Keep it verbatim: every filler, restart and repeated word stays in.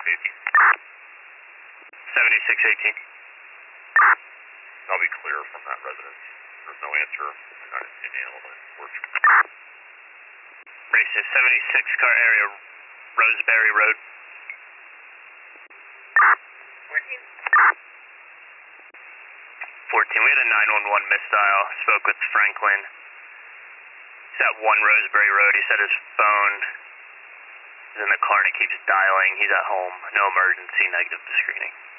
eighteen. seventy-six eighteen. I'll be clear from that residence. There's no answer. I'm not in the animal work. Racist, seventy-six car area, Roseberry Road. fourteen. fourteen, we had a nine one one misdial. Spoke with Franklin. He's at one Roseberry Road. He said his phone is in the car and it keeps dialing. He's at home. No emergency, negative to screening.